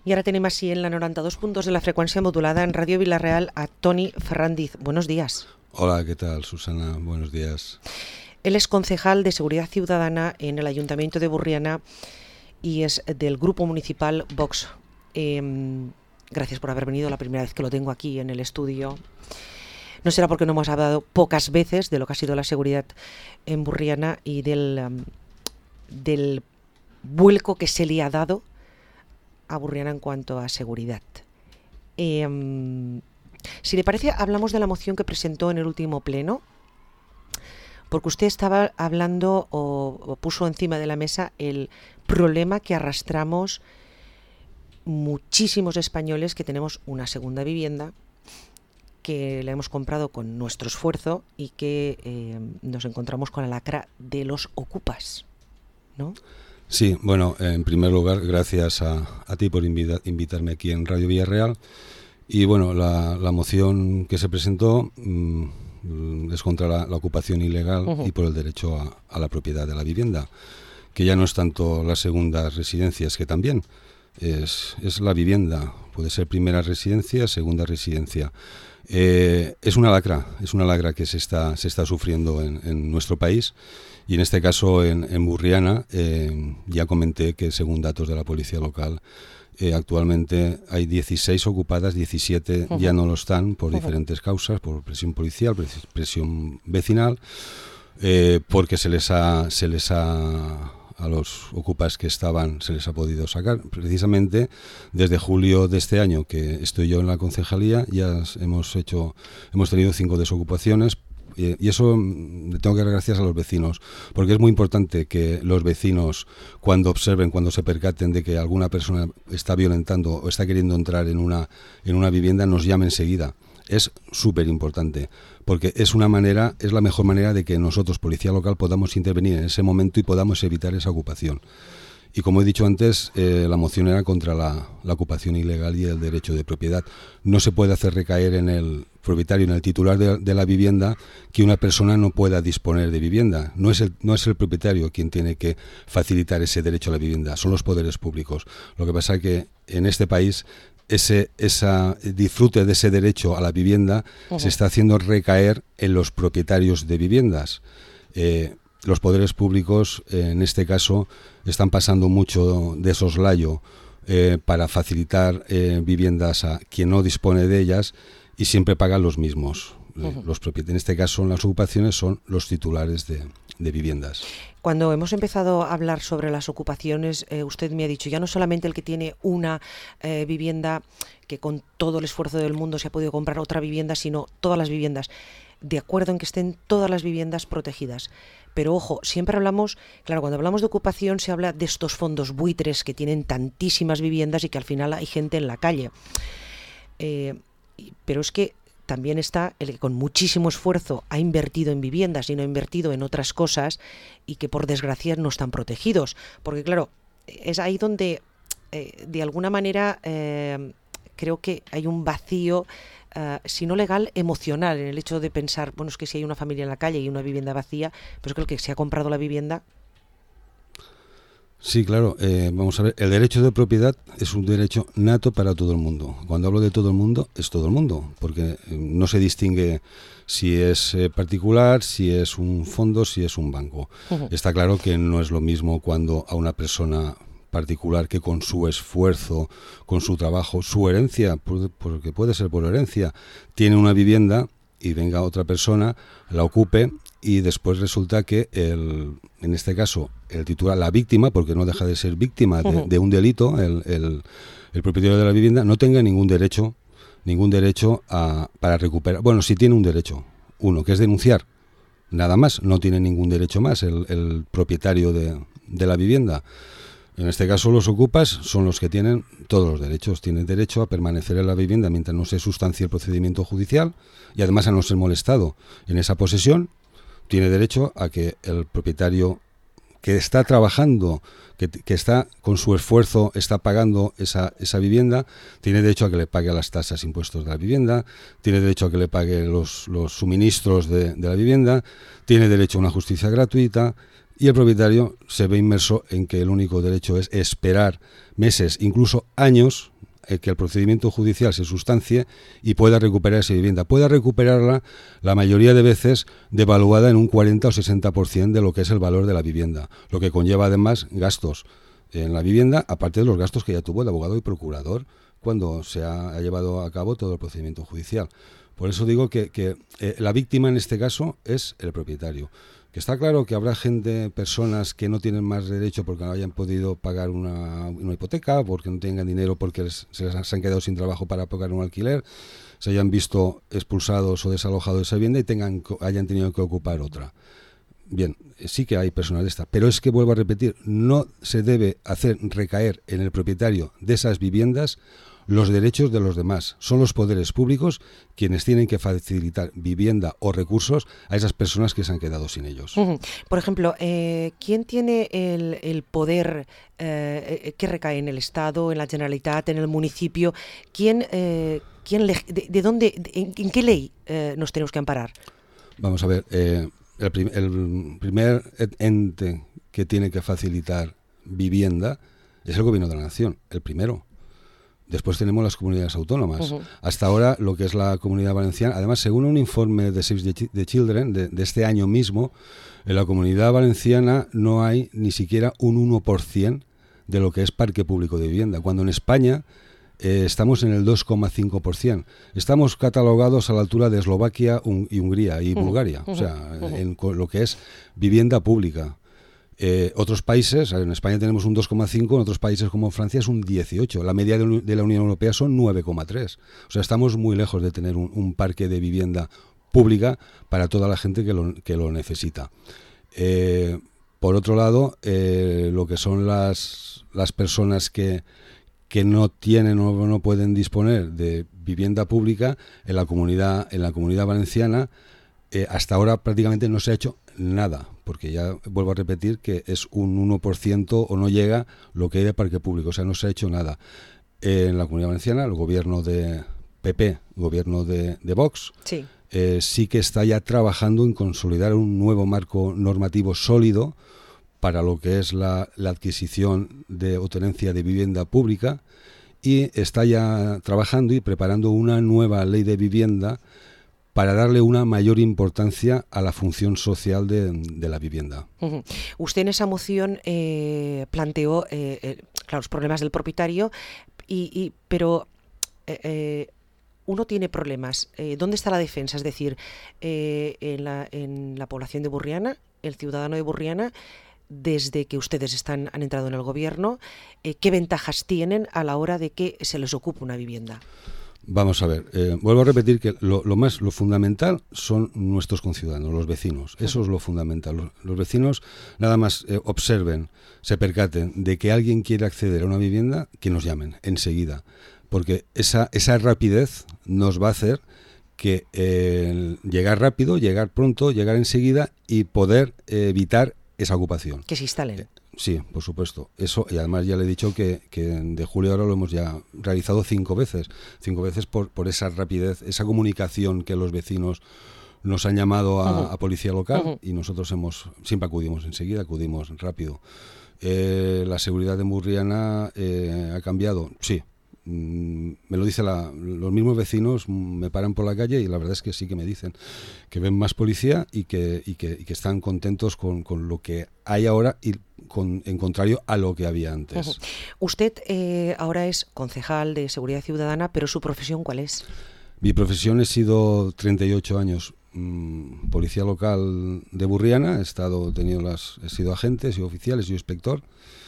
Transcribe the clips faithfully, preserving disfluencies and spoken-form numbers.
I ara tenim així en la noranta-dos punts de la freqüència modulada en Ràdio Vila-real a Toni Ferrandiz. Buenos días. Hola, ¿qué tal, Susana? Buenos días. Él es concejal de Seguridad Ciudadana en el Ayuntamiento de Burriana y es del Grupo Municipal Vox. Eh, gracias por haber venido, la primera vez que lo tengo aquí en el estudio. No será porque no hemos hablado pocas veces de lo que ha sido la seguridad en Burriana y del, um, del vuelco que se le ha dado a Burriana en cuanto a seguridad. Eh, si le parece, hablamos de la moción que presentó en el último pleno, porque usted estaba hablando o, o puso encima de la mesa el problema que arrastramos muchísimos españoles que tenemos una segunda vivienda, que la hemos comprado con nuestro esfuerzo y que eh, nos encontramos con la lacra de los ocupas, ¿no? Sí, bueno, en primer lugar, gracias a, a ti por invita, invitarme aquí en Radio Villarreal. Y bueno, la, la moción que se presentó mmm, es contra la, la ocupación ilegal uh-huh. y por el derecho a, a la propiedad de la vivienda, que ya no es tanto las segundas residencias, que también es, es la vivienda, puede ser primera residencia, segunda residencia. Eh, es una lacra, es una lacra que se está, se está sufriendo en, en nuestro país. Y en este caso, en, en Burriana, eh, ya comenté que según datos de la policía local, eh, actualmente hay dieciséis ocupadas, diecisiete uh-huh. ya no lo están por uh-huh. diferentes causas, por presión policial, presión vecinal, eh, porque se les ha, se les ha, a los ocupas que estaban, se les ha podido sacar. Precisamente desde julio de este año que estoy yo en la concejalía, ya hemos hecho, hemos tenido cinco desocupaciones. Y eso le tengo que dar gracias a los vecinos, porque es muy importante que los vecinos, cuando observen, cuando se percaten de que alguna persona está violentando o está queriendo entrar en una, en una vivienda, nos llame enseguida. Es súper importante, porque es una manera, es la mejor manera de que nosotros, policía local, podamos intervenir en ese momento y podamos evitar esa ocupación. Y como he dicho antes, eh, la moción era contra la, la ocupación ilegal y el derecho de propiedad. No se puede hacer recaer en el propietario, en el titular de, de la vivienda, que una persona no pueda disponer de vivienda. No es, el, no es el propietario quien tiene que facilitar ese derecho a la vivienda, son los poderes públicos. Lo que pasa es que en este país ese esa disfrute de ese derecho a la vivienda uh-huh. se está haciendo recaer en los propietarios de viviendas. Eh, Los poderes públicos, eh, en este caso, están pasando mucho de soslayo eh, para facilitar eh, viviendas a quien no dispone de ellas y siempre pagan los mismos. Uh-huh. Los propietarios. En este caso, las ocupaciones son los titulares de, de viviendas. Cuando hemos empezado a hablar sobre las ocupaciones, eh, usted me ha dicho, ya no solamente el que tiene una eh, vivienda que con todo el esfuerzo del mundo se ha podido comprar otra vivienda, sino todas las viviendas. De acuerdo en que estén todas las viviendas protegidas. Pero ojo, siempre hablamos, claro, cuando hablamos de ocupación se habla de estos fondos buitres que tienen tantísimas viviendas y que al final hay gente en la calle. Eh, pero es que también está el que con muchísimo esfuerzo ha invertido en viviendas y no ha invertido en otras cosas y que por desgracia no están protegidos. Porque claro, es ahí donde eh, de alguna manera eh, creo que hay un vacío, Uh, si no legal, emocional, en el hecho de pensar, bueno, es que si hay una familia en la calle y una vivienda vacía, pues creo que se ha comprado la vivienda. Sí, claro, eh, vamos a ver, el derecho de propiedad es un derecho nato para todo el mundo. Cuando hablo de todo el mundo, es todo el mundo, porque eh, no se distingue si es eh, particular, si es un fondo, si es un banco. Uh-huh. Está claro que no es lo mismo cuando a una persona particular que con su esfuerzo, con su trabajo, su herencia, porque puede ser por herencia, tiene una vivienda y venga otra persona, la ocupe y después resulta que el, en este caso el titular, la víctima, porque no deja de ser víctima de, de un delito, el, el, el propietario de la vivienda no tenga ningún derecho, ningún derecho a, para recuperar. Bueno, sí tiene un derecho, uno, que es denunciar, nada más, no tiene ningún derecho más el, el propietario de, de la vivienda. En este caso, los ocupas son los que tienen todos los derechos. Tienen derecho a permanecer en la vivienda mientras no se sustancie el procedimiento judicial y además a no ser molestado en esa posesión. Tiene derecho a que el propietario que está trabajando, que, que está con su esfuerzo, está pagando esa, esa vivienda, tiene derecho a que le pague las tasas, impuestos de la vivienda, tiene derecho a que le pague los, los suministros de, de la vivienda, tiene derecho a una justicia gratuita. y el propietario se ve inmerso en que el único derecho es esperar meses, incluso años, eh, que el procedimiento judicial se sustancie y pueda recuperar esa vivienda. Pueda recuperarla la mayoría de veces devaluada en un cuarenta o sesenta por ciento de lo que es el valor de la vivienda, lo que conlleva además gastos en la vivienda, aparte de los gastos que ya tuvo el abogado y procurador cuando se ha, ha llevado a cabo todo el procedimiento judicial. Por eso digo que, que eh, la víctima en este caso es el propietario. Que está claro que habrá gente, personas que no tienen más derecho porque no hayan podido pagar una, una hipoteca, porque no tengan dinero, porque les, se les han, se han quedado sin trabajo para pagar un alquiler, se hayan visto expulsados o desalojados de esa vivienda y tengan, hayan tenido que ocupar otra. Bien, sí que hay personas de esta, pero es que vuelvo a repetir, no se debe hacer recaer en el propietario de esas viviendas los derechos de los demás. Son los poderes públicos quienes tienen que facilitar vivienda o recursos a esas personas que se han quedado sin ellos. Uh-huh. Por ejemplo, eh, ¿quién tiene el, el poder eh, que recae en el Estado, en la Generalitat, en el municipio? ¿Quién, eh, quién le, de, de dónde, de, en, en qué ley eh, nos tenemos que amparar? Vamos a ver, eh, el, prim- el primer ente que tiene que facilitar vivienda es el Gobierno de la Nación, el primero. Después tenemos las comunidades autónomas. Uh-huh. Hasta ahora, lo que es la Comunidad Valenciana, además, según un informe de Save the Children de, de este año mismo, en la Comunidad Valenciana no hay ni siquiera un uno por ciento de lo que es parque público de vivienda, cuando en España eh, estamos en el dos coma cinco por ciento. Estamos catalogados a la altura de Eslovaquia un, y Hungría y uh-huh. Bulgaria, uh-huh. o sea, uh-huh. en, en lo que es vivienda pública. Eh, otros países, en España tenemos un dos coma cinco, en otros países como Francia es un dieciocho, la media de, de la Unión Europea son nueve coma tres, o sea, estamos muy lejos de tener un, un parque de vivienda pública para toda la gente que lo, que lo necesita. Eh, por otro lado, eh, lo que son las, las personas que, que no tienen o no pueden disponer de vivienda pública en la comunidad, en la comunidad valenciana, eh, hasta ahora prácticamente no se ha hecho nada, porque ya vuelvo a repetir que es un uno por ciento o no llega lo que hay de parque público, o sea, no se ha hecho nada. Eh, en la Comunidad Valenciana, el gobierno de P P, gobierno de, de Vox, sí. Eh, sí que está ya trabajando en consolidar un nuevo marco normativo sólido para lo que es la, la adquisición de o tenencia de vivienda pública, y está ya trabajando y preparando una nueva ley de vivienda para darle una mayor importancia a la función social de, de la vivienda. Uh-huh. Usted en esa moción eh, planteó eh, eh, claro, los problemas del propietario, y, y, pero eh, eh, uno tiene problemas. Eh, ¿Dónde está la defensa? Es decir, eh, en, la, en la población de Burriana, el ciudadano de Burriana, desde que ustedes están, han entrado en el gobierno, eh, ¿qué ventajas tienen a la hora de que se les ocupe una vivienda? Vamos a ver, eh, vuelvo a repetir que lo, lo más, lo fundamental son nuestros conciudadanos, los vecinos. Eso es lo fundamental. Los, los vecinos nada más eh, observen, se percaten de que alguien quiere acceder a una vivienda, que nos llamen enseguida, porque esa, esa rapidez nos va a hacer que eh, llegar rápido, llegar pronto, llegar enseguida y poder eh, evitar esa ocupación. Que se instalen. Eh, Sí, por supuesto. Eso, y además ya le he dicho que, que de julio ahora lo hemos ya realizado cinco veces. Cinco veces por, por esa rapidez, esa comunicación que los vecinos nos han llamado a, uh-huh. a policía local, uh-huh. y nosotros hemos siempre acudimos enseguida, acudimos rápido. Eh, la seguridad en Burriana eh, ha cambiado, sí. Mm, me lo dicen los mismos vecinos, me paran por la calle y la verdad es que sí que me dicen que ven más policía y que, y que, y que están contentos con, con lo que hay ahora y con, en contrario a lo que había antes. Uh-huh. Usted eh, ahora es concejal de Seguridad Ciudadana, pero ¿su profesión cuál es? Mi profesión he sido treinta y ocho años mmm, policía local de Burriana, he estado, tenido las, he sido agente, he sido oficial, he sido inspector.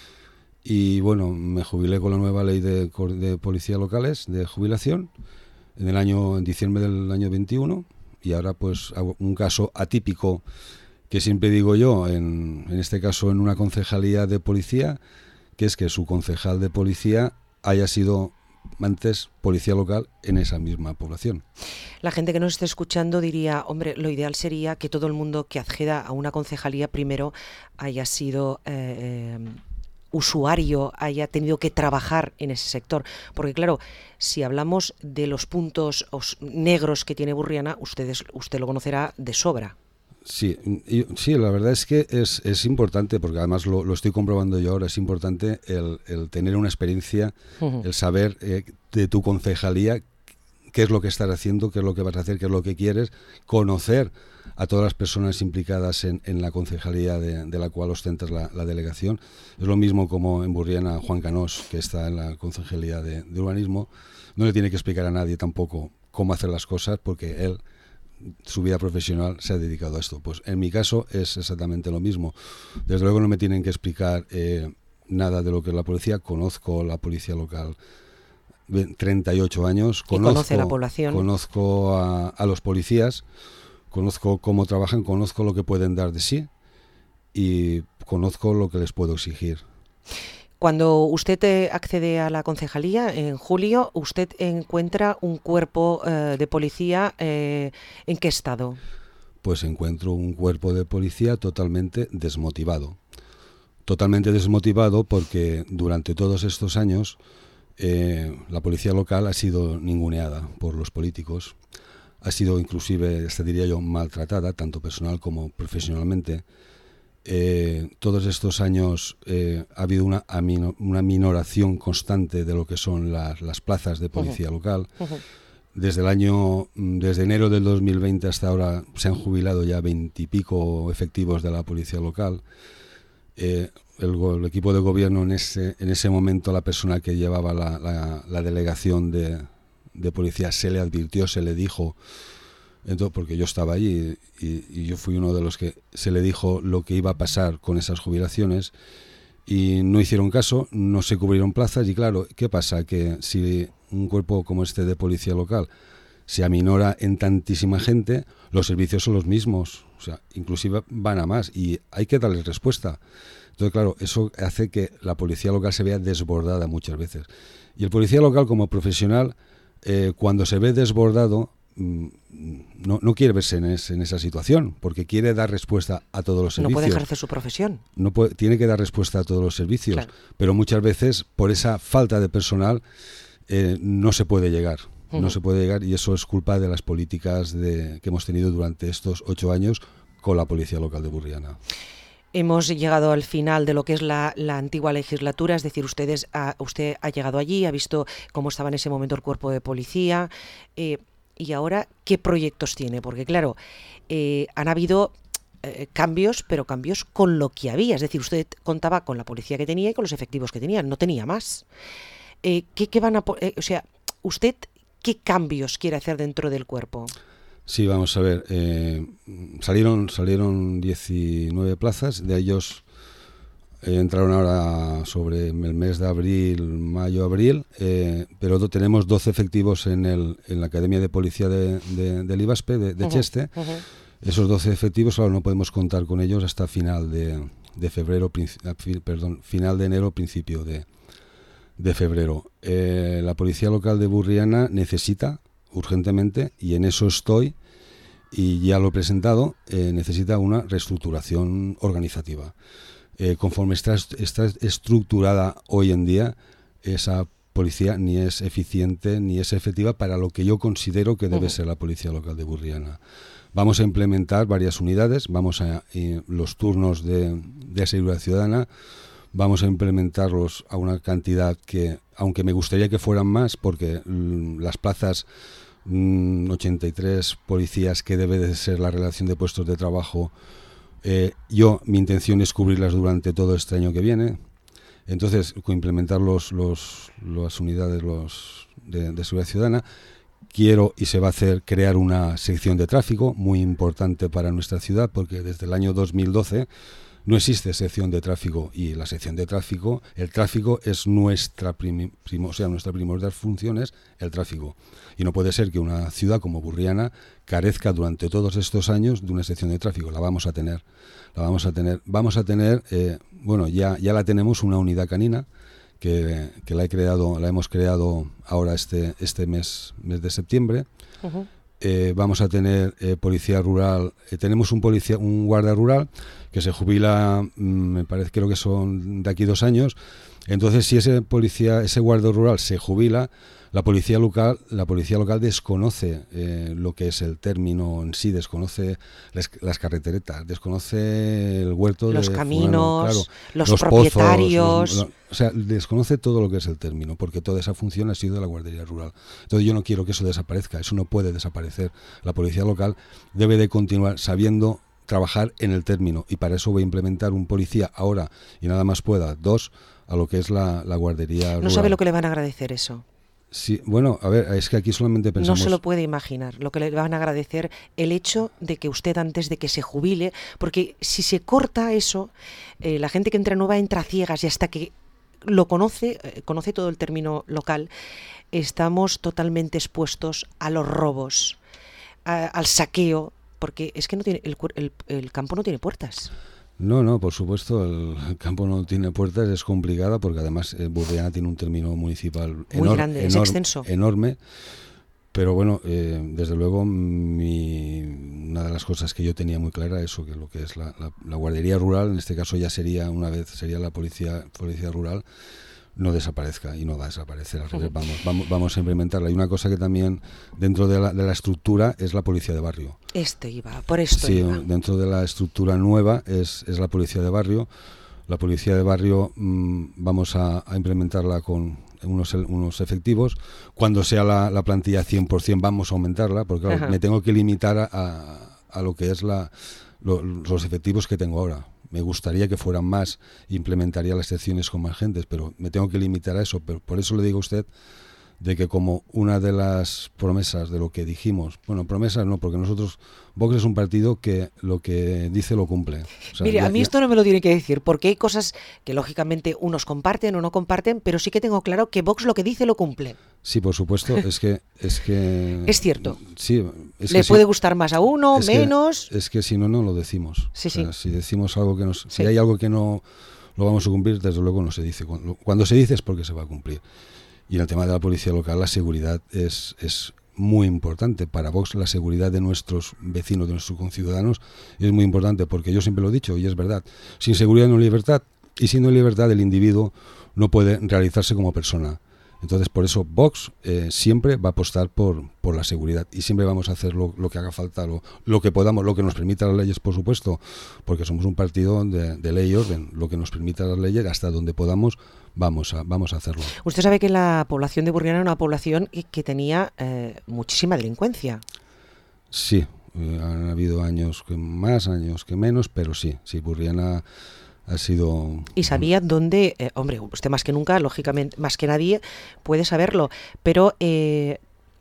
Y bueno, me jubilé con la nueva ley de, de policía locales de jubilación en el año en diciembre del año veintiuno, y ahora pues hago un caso atípico que siempre digo yo, en, en este caso en una concejalía de policía, que es que su concejal de policía haya sido antes policía local en esa misma población. La gente que nos esté escuchando diría, hombre, lo ideal sería que todo el mundo que acceda a una concejalía primero haya sido eh, eh, usuario, haya tenido que trabajar en ese sector, porque claro, si hablamos de los puntos os, negros que tiene Burriana, ustedes, usted lo conocerá de sobra. Sí, y, sí, la verdad es que es, es importante, porque además lo, lo estoy comprobando yo ahora, es importante el, el tener una experiencia, uh-huh. el saber eh, de tu concejalía qué es lo que estás haciendo, qué es lo que vas a hacer, qué es lo que quieres, conocer a todas las personas implicadas en, en la concejalía de, de la cual ostentas la, la delegación. Es lo mismo como en Burriana Juan Canós, que está en la concejalía de, de urbanismo, no le tiene que explicar a nadie tampoco cómo hacer las cosas, porque él, su vida profesional, se ha dedicado a esto. Pues en mi caso es exactamente lo mismo. Desde luego no me tienen que explicar eh, nada de lo que es la policía. Conozco la policía local treinta y ocho años, conozco, conoce la población. Conozco a, a los policías, conozco cómo trabajan, conozco lo que pueden dar de sí y conozco lo que les puedo exigir. Cuando usted accede a la concejalía en julio, ¿usted encuentra un cuerpo eh, de policía eh, en qué estado? Pues encuentro un cuerpo de policía totalmente desmotivado. Totalmente desmotivado porque durante todos estos años eh, la policía local ha sido ninguneada por los políticos, ha sido inclusive, hasta diría yo, maltratada, tanto personal como profesionalmente. Eh, todos estos años eh, ha habido una, una minoración constante de lo que son las, las plazas de policía uh-huh. local. Uh-huh. Desde el año, desde enero del dos mil veinte hasta ahora se han jubilado ya veintipico efectivos de la policía local. Eh, el, el equipo de gobierno en ese, en ese momento, la persona que llevaba la, la, la delegación de, de policía, se le advirtió, se le dijo, entonces, porque yo estaba allí y, y yo fui uno de los que se le dijo lo que iba a pasar con esas jubilaciones y no hicieron caso, no se cubrieron plazas y claro, ¿qué pasa? Que si un cuerpo como este de policía local se aminora en tantísima gente, los servicios son los mismos, o sea, inclusive van a más y hay que darles respuesta. Entonces, claro, eso hace que la policía local se vea desbordada muchas veces. Y el policía local como profesional, eh, cuando se ve desbordado, No, no quiere verse en, es, en esa situación, porque quiere dar respuesta a todos los servicios. No puede ejercer su profesión. No puede, tiene que dar respuesta a todos los servicios, claro. Pero muchas veces, por esa falta de personal, eh, no se puede llegar. Uh-huh. No se puede llegar y eso es culpa de las políticas de, que hemos tenido durante estos ocho años con la policía local de Burriana. Hemos llegado al final de lo que es la, la antigua legislatura, es decir, ustedes ha, usted ha llegado allí, ha visto cómo estaba en ese momento el cuerpo de policía. Eh, Y ahora, ¿qué proyectos tiene? Porque claro, eh, han habido eh, cambios, pero cambios con lo que había. Es decir, usted contaba con la policía que tenía y con los efectivos que tenía, no tenía más. Eh, ¿qué, qué van a, eh, o sea, ¿usted qué cambios quiere hacer dentro del cuerpo? Sí, vamos a ver. Eh, salieron, salieron diecinueve plazas, de ellos eh, entraron ahora sobre el mes de abril, mayo, abril, eh, pero do, tenemos doce efectivos en, el, en la Academia de Policía de, de, del IBASPE, de, de uh-huh, Cheste. Uh-huh. Esos doce efectivos, claro, no podemos contar con ellos hasta final de, de febrero, perdón, final de enero, principio de, de febrero. Eh, la Policía Local de Burriana necesita urgentemente, y en eso estoy, y ya lo he presentado, eh, necesita una reestructuración organizativa. Eh, conforme está, está estructurada hoy en día, esa policía ni es eficiente ni es efectiva para lo que yo considero que debe uh-huh. ser la Policía Local de Burriana. Vamos a implementar varias unidades, vamos a eh, los turnos de, de seguridad ciudadana, vamos a implementarlos a una cantidad que, aunque me gustaría que fueran más, porque mm, las plazas, mm, ochenta y tres policías que debe de ser la relación de puestos de trabajo, Eh, yo, mi intención es cubrirlas durante todo este año que viene. Entonces, implementar los, los, las unidades los de, de seguridad ciudadana. Quiero, y se va a hacer, crear una sección de tráfico muy importante para nuestra ciudad, porque desde el año dos mil doce no existe sección de tráfico, y la sección de tráfico, el tráfico es nuestra prim, prim, o sea, nuestra primordial función es el tráfico. Y no puede ser que una ciudad como Burriana carezca durante todos estos años de una sección de tráfico. La vamos a tener, la vamos a tener. Vamos a tener, eh, bueno, ya, ya la tenemos, una unidad canina que, que la he creado, la hemos creado ahora este, este mes, mes de septiembre. Uh-huh. Eh, vamos a tener eh, policía rural, eh, tenemos un policía, un guardia rural que se jubila, mmm, me parece, creo que son de aquí dos años, Entonces, si ese policía, ese guardia rural se jubila, la policía local, la policía local desconoce eh, lo que es el término en sí, desconoce las, las carreteretas, desconoce el huerto, los de caminos, fulano, claro, los, los propietarios, pozos, los, los, o sea, desconoce todo lo que es el término, porque toda esa función ha sido de la guardería rural. Entonces, yo no quiero que eso desaparezca, eso no puede desaparecer. La policía local debe de continuar sabiendo trabajar en el término, y para eso voy a implementar un policía ahora y nada más pueda, dos, a lo que es la, la guardería rural. ¿No sabe lo que le van a agradecer eso? Sí, bueno, a ver, es que aquí solamente pensamos... No se lo puede imaginar lo que le van a agradecer, el hecho de que usted antes de que se jubile, porque si se corta eso, eh, la gente que entra nueva entra a ciegas, y hasta que lo conoce, eh, conoce todo el término local, estamos totalmente expuestos a los robos, a, al saqueo, porque es que no tiene el, el, el campo no tiene puertas. No, no, por supuesto, el, el campo no tiene puertas, es complicada, porque además eh, Burriana tiene un término municipal muy enor grande, enor es extenso. enorme, pero bueno, eh, desde luego mi, una de las cosas que yo tenía muy clara, eso, que lo que es la, la, la guardería rural, en este caso ya sería, una vez, sería la policía, policía rural, no desaparezca, y no va a desaparecer, al revés, vamos, vamos, vamos a implementarla. Y una cosa que también dentro de la, de la estructura es la policía de barrio. Esto iba, por esto sí, iba. Dentro de la estructura nueva es, es la policía de barrio. La policía de barrio mmm, vamos a, a implementarla con unos, unos efectivos. Cuando sea la, la plantilla cien por ciento vamos a aumentarla, porque claro, me tengo que limitar a, a, a lo que es la, lo, los efectivos que tengo ahora. Me gustaría que fueran más, implementaría las secciones con más gentes, pero me tengo que limitar a eso. Pero por eso le digo a usted de que como una de las promesas de lo que dijimos, bueno, promesas no, porque nosotros, Vox es un partido que lo que dice lo cumple. O sea, Mire, ya, a mí ya... esto no me lo tiene que decir, porque hay cosas que lógicamente unos comparten o no comparten, pero sí que tengo claro que Vox lo que dice lo cumple. Sí, por supuesto, es que... Es, que, es cierto. Sí, es Le que puede sí, gustar más a uno, es menos... Que, es que si no, no lo decimos. Sí, o sea, sí. Si decimos algo que nos... Sí. Si hay algo que no lo vamos a cumplir, desde luego no se dice. Cuando, cuando se dice es porque se va a cumplir. Y en el tema de la policía local, la seguridad es, es muy importante. Para Vox, la seguridad de nuestros vecinos, de nuestros conciudadanos, es muy importante, porque yo siempre lo he dicho, y es verdad, sin seguridad no hay libertad, y sin no hay libertad el individuo no puede realizarse como persona. Entonces, por eso Vox eh, siempre va a apostar por, por la seguridad, y siempre vamos a hacer lo, lo que haga falta, lo, lo que podamos, lo que nos permita las leyes, por supuesto, porque somos un partido de, de ley y orden, lo que nos permita las leyes, hasta donde podamos, vamos a, vamos a hacerlo. Usted sabe que la población de Burriana era una población que tenía eh, muchísima delincuencia. Sí, eh, han habido años que más, años que menos, pero sí, sí, Burriana... ha sido... Y sabía dónde, eh, hombre, usted más que nunca, lógicamente, más que nadie, puede saberlo, pero eh,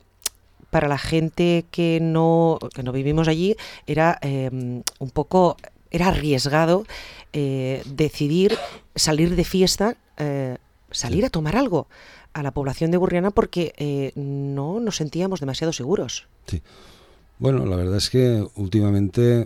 para la gente que no, que no vivimos allí, era eh, un poco, era arriesgado eh, decidir salir de fiesta, eh, salir sí. a tomar algo a la población de Burriana, porque eh, no nos sentíamos demasiado seguros. Sí. Bueno, la verdad es que últimamente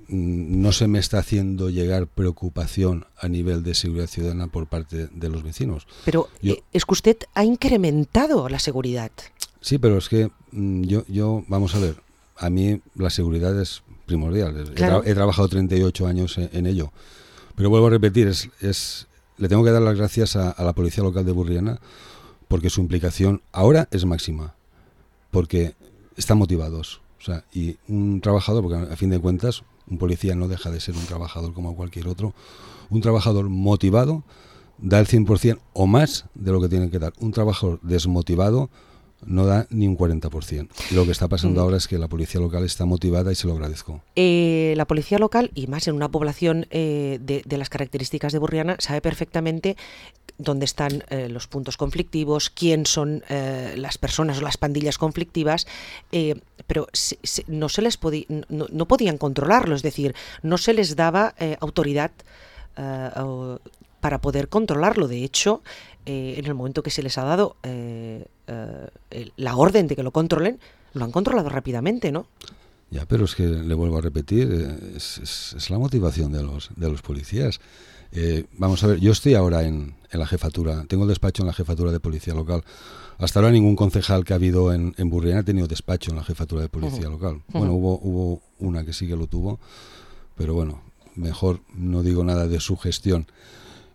no se me está haciendo llegar preocupación a nivel de seguridad ciudadana por parte de los vecinos. Pero yo, es que usted ha incrementado la seguridad. Sí, pero es que yo, yo vamos a ver, a mí la seguridad es primordial. Claro. He, tra he trabajado treinta y ocho años en, en ello. Pero vuelvo a repetir, es, es, le tengo que dar las gracias a, a la Policía Local de Burriana, porque su implicación ahora es máxima, porque están motivados. O sea, y un trabajador, porque a fin de cuentas un policía no deja de ser un trabajador como cualquier otro, un trabajador motivado da el cien por ciento o más de lo que tiene que dar. Un trabajador desmotivado no da ni un cuarenta por ciento. Y lo que está pasando mm. ahora es que la policía local está motivada y se lo agradezco. Eh, la policía local, y más en una población eh, de, de las características de Burriana, sabe perfectamente dónde están eh, los puntos conflictivos, quién son eh, las personas o las pandillas conflictivas, eh, pero se, se, no se les podía, no, no podían controlarlo, es decir, no se les daba eh, autoridad eh, o, para poder controlarlo. De hecho, eh, en el momento que se les ha dado eh, eh, la orden de que lo controlen, lo han controlado rápidamente, ¿no? Ya, pero es que le vuelvo a repetir, es, es, es la motivación de los, de los policías. Eh, vamos a ver, yo estoy ahora en, en la jefatura, tengo el despacho en la jefatura de policía local. Hasta ahora ningún concejal que ha habido en, en Burriana ha tenido despacho en la jefatura de policía uh-huh. local. Uh-huh. Bueno, hubo, hubo una que sí que lo tuvo, pero bueno, mejor no digo nada de su gestión.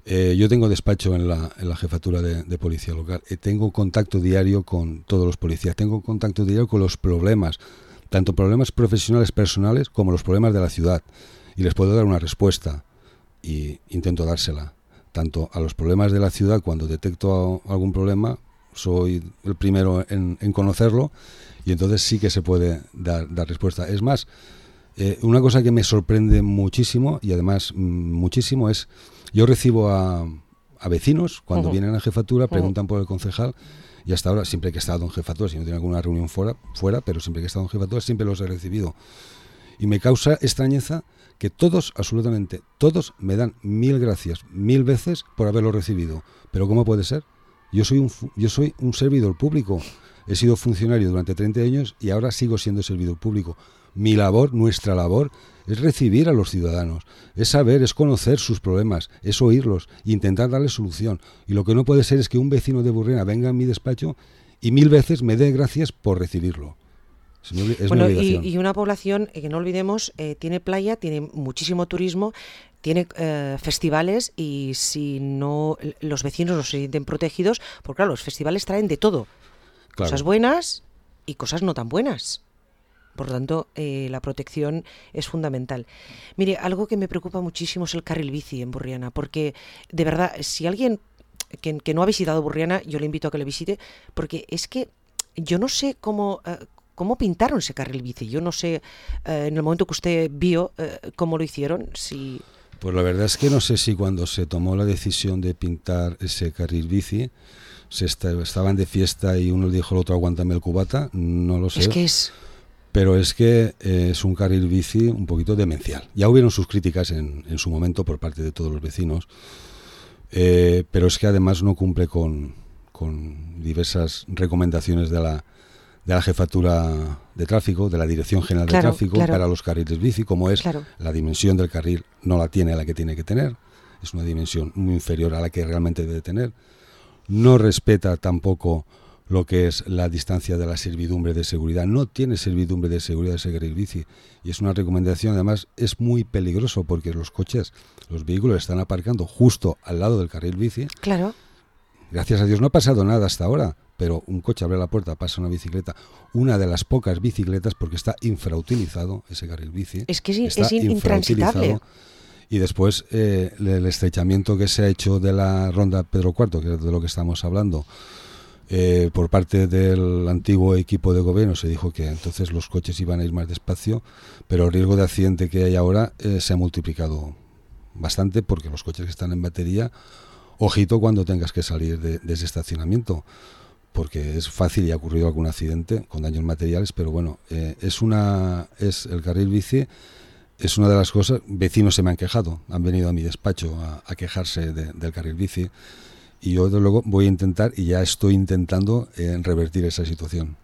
Eh, yo tengo despacho en la, en la jefatura de, de policía local. Eh, tengo contacto diario con todos los policías. Tengo contacto diario con los problemas, tanto problemas profesionales, personales, como los problemas de la ciudad. Y les puedo dar una respuesta. Y intento dársela. Tanto a los problemas de la ciudad, cuando detecto algún problema, soy el primero en, en conocerlo. Y entonces sí que se puede dar, dar respuesta. Es más, eh, una cosa que me sorprende muchísimo, y además mm, muchísimo, es... Yo recibo a, a vecinos cuando uh-huh. vienen a jefatura, preguntan uh-huh. por el concejal, y hasta ahora, siempre que he estado en jefatura, si no tiene alguna reunión fuera, fuera, pero siempre que he estado en jefatura, siempre los he recibido. Y me causa extrañeza que todos, absolutamente todos, me dan mil gracias, mil veces por haberlo recibido. Pero ¿cómo puede ser? Yo soy un, yo soy un servidor público. He sido funcionario durante treinta años y ahora sigo siendo servidor público. Mi labor, nuestra labor, es recibir a los ciudadanos, es saber, es conocer sus problemas, es oírlos, intentar darles solución. Y lo que no puede ser es que un vecino de Burriana venga a mi despacho y mil veces me dé gracias por recibirlo. Es, mi, es bueno, mi obligación. Y, y una población que no olvidemos, eh, tiene playa, tiene muchísimo turismo, tiene eh, festivales, y si no los vecinos no se sienten protegidos, porque claro, los festivales traen de todo, claro. Cosas buenas y cosas no tan buenas. Por lo tanto, eh, la protección es fundamental. Mire, algo que me preocupa muchísimo es el carril bici en Burriana, porque de verdad, si alguien que, que no ha visitado Burriana, yo le invito a que le visite, porque es que yo no sé cómo, eh, cómo pintaron ese carril bici. Yo no sé, eh, en el momento que usted vio, eh, cómo lo hicieron. Si... Pues la verdad es que no sé si cuando se tomó la decisión de pintar ese carril bici, se está, estaban de fiesta y uno le dijo al otro, aguántame el cubata, no lo sé. Es que es... Pero es que eh, es un carril bici un poquito demencial. Ya hubieron sus críticas en, en su momento por parte de todos los vecinos, eh, pero es que además no cumple con, con diversas recomendaciones de la, de la jefatura de tráfico, de la Dirección General claro, de Tráfico, claro. para los carriles bici, como es claro. La dimensión del carril no la tiene la que tiene que tener, es una dimensión muy inferior a la que realmente debe tener. No respeta tampoco lo que es la distancia de la servidumbre de seguridad. No tiene servidumbre de seguridad ese carril bici. Y es una recomendación, además, es muy peligroso porque los coches, los vehículos están aparcando justo al lado del carril bici. Claro. Gracias a Dios no ha pasado nada hasta ahora, pero un coche abre la puerta, pasa una bicicleta, una de las pocas bicicletas, porque está infrautilizado ese carril bici. Es que es, está es intransitable. Y después eh, el estrechamiento que se ha hecho de la ronda Pedro cuarto, que es de lo que estamos hablando, Eh, por parte del antiguo equipo de gobierno se dijo que entonces los coches iban a ir más despacio, pero el riesgo de accidente que hay ahora eh, se ha multiplicado bastante, porque los coches que están en batería, ojito cuando tengas que salir de, de ese estacionamiento, porque es fácil y ha ocurrido algún accidente con daños materiales, pero bueno, eh, es una es el carril bici es una de las cosas. Vecinos se me han quejado, han venido a mi despacho a, a quejarse de, del carril bici. Y yo, desde luego, voy a intentar, y ya estoy intentando, eh, revertir esa situación.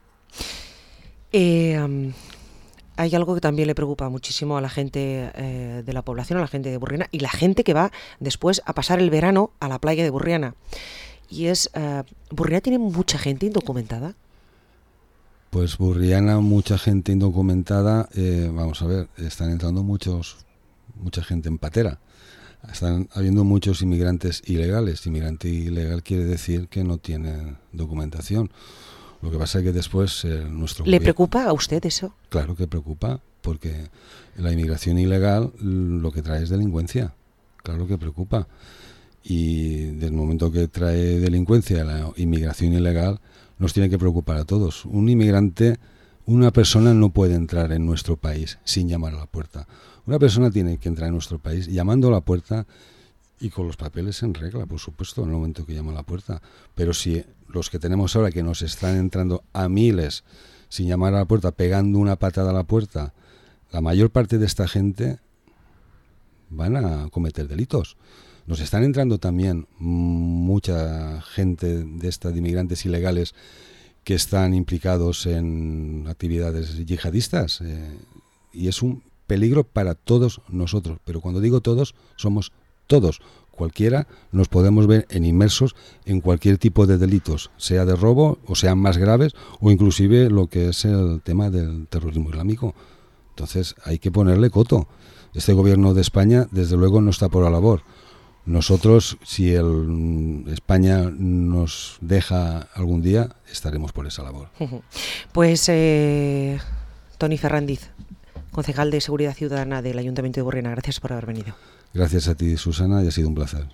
Eh, um, hay algo que también le preocupa muchísimo a la gente eh, de la población, a la gente de Burriana, y la gente que va después a pasar el verano a la playa de Burriana. Y es, uh, ¿Burriana tiene mucha gente indocumentada? Pues Burriana, mucha gente indocumentada. Eh, vamos a ver, están entrando muchos, mucha gente en patera. Están habiendo muchos inmigrantes ilegales. Inmigrante ilegal quiere decir que no tienen documentación. Lo que pasa es que después eh, nuestro ¿Le gobierno, preocupa a usted eso? Claro que preocupa, porque la inmigración ilegal lo que trae es delincuencia. Claro que preocupa. Y desde el momento que trae delincuencia, la inmigración ilegal, nos tiene que preocupar a todos. Un inmigrante, una persona no puede entrar en nuestro país sin llamar a la puerta. Una persona tiene que entrar en nuestro país llamando a la puerta y con los papeles en regla, por supuesto, en el momento que llama a la puerta. Pero si los que tenemos ahora, que nos están entrando a miles sin llamar a la puerta, pegando una patada a la puerta, la mayor parte de esta gente van a cometer delitos. Nos están entrando también mucha gente de esta de inmigrantes ilegales que están implicados en actividades yihadistas, eh, y es un peligro para todos nosotros, pero cuando digo todos, somos todos. Cualquiera nos podemos ver en inmersos en cualquier tipo de delitos, sea de robo o sean más graves, o inclusive lo que es el tema del terrorismo islámico. Entonces hay que ponerle coto. Este gobierno de España, desde luego, no está por la labor. nosotros, si el, España nos deja algún día, estaremos por esa labor. Pues eh, Toni Ferrandiz, concejal de Seguridad Ciudadana del Ayuntamiento de Borriana, gracias por haber venido. Gracias a ti, Susana, y ha sido un placer.